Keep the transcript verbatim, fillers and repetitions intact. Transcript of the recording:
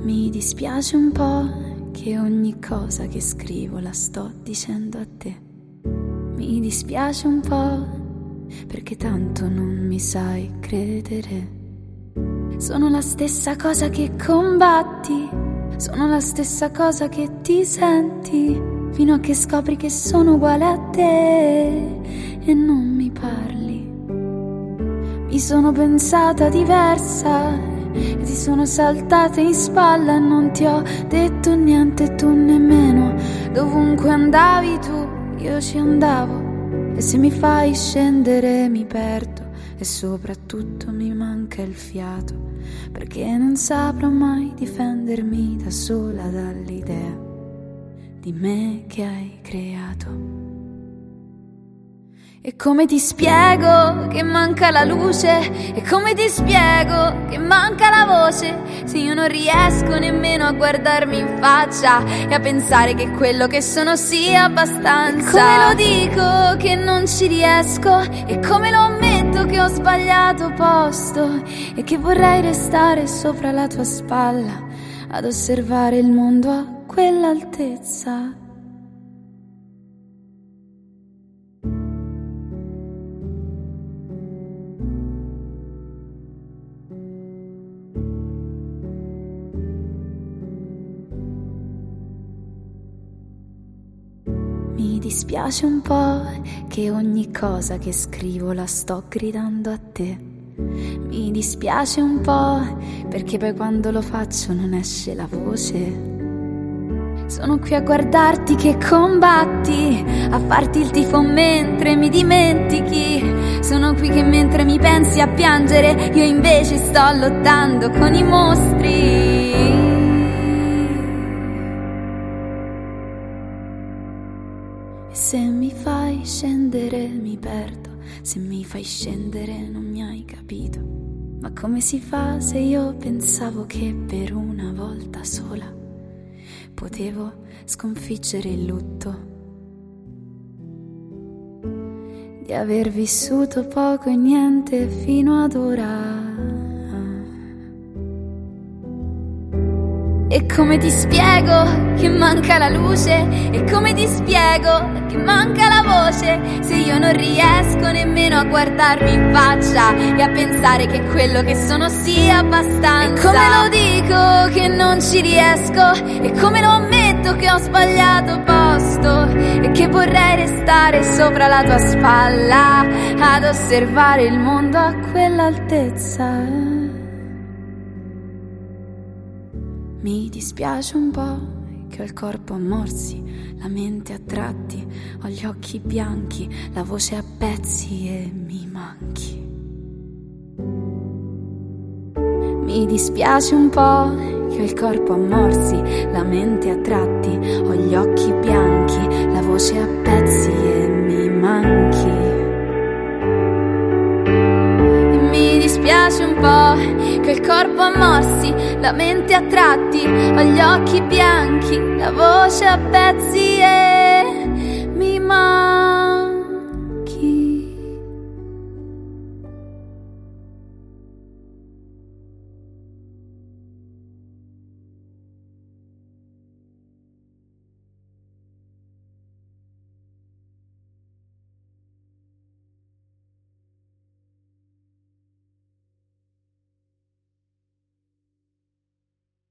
Mi dispiace un po' che ogni cosa che scrivo la sto dicendo a te. Mi dispiace un po' perché tanto non mi sai credere. Sono la stessa cosa che combatti, sono la stessa cosa che ti senti, fino a che scopri che sono uguale a te e non mi parli. Mi sono pensata diversa e ti sono saltata in spalla e non ti ho detto niente, tu nemmeno. Dovunque andavi tu, io ci andavo, e se mi fai scendere mi perdo e soprattutto mi manca il fiato, perché non saprò mai difendermi da sola dall'idea di me che hai creato. E come ti spiego che manca la luce? E come ti spiego che manca la voce? Se io non riesco nemmeno a guardarmi in faccia e a pensare che quello che sono sia abbastanza. E come lo dico che non ci riesco? E come lo ammetto che ho sbagliato posto e che vorrei restare sopra la tua spalla ad osservare il mondo a quell'altezza? Mi dispiace un po' che ogni cosa che scrivo la sto gridando a te. Mi dispiace un po' perché poi quando lo faccio non esce la voce. Sono qui a guardarti che combatti, a farti il tifo mentre mi dimentichi. Sono qui che mentre mi pensi a piangere io invece sto lottando con i mostri. Se mi fai scendere mi perdo, se mi fai scendere non mi hai capito. Ma come si fa se io pensavo che per una volta sola potevo sconfiggere il lutto di aver vissuto poco e niente fino ad ora? E come ti spiego che manca la luce? E come ti spiego che manca la voce? Se io non riesco nemmeno a guardarmi in faccia e a pensare che quello che sono sia abbastanza. E come lo dico che non ci riesco? E come lo ammetto che ho sbagliato posto e che vorrei restare sopra la tua spalla ad osservare il mondo a quell'altezza? Mi dispiace un po' che ho il corpo a morsi, la mente a tratti, ho gli occhi bianchi, la voce a pezzi e mi manchi. Mi dispiace un po' che ho il corpo a morsi, la mente a tratti, ho gli occhi bianchi, la voce a pezzi e mi manchi. Mi dispiace un po' che il corpo a morsi, la mente a tratti, ho gli occhi bianchi, la voce a pezzi e mi manca.